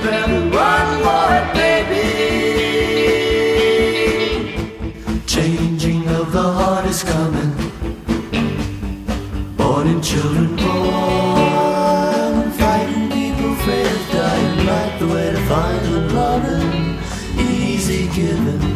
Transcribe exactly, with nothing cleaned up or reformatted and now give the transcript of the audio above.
better run for it, baby. Changing of the heart is coming. Born in children born, fighting people afraid of dying. Like the way to find the loving, easy giving.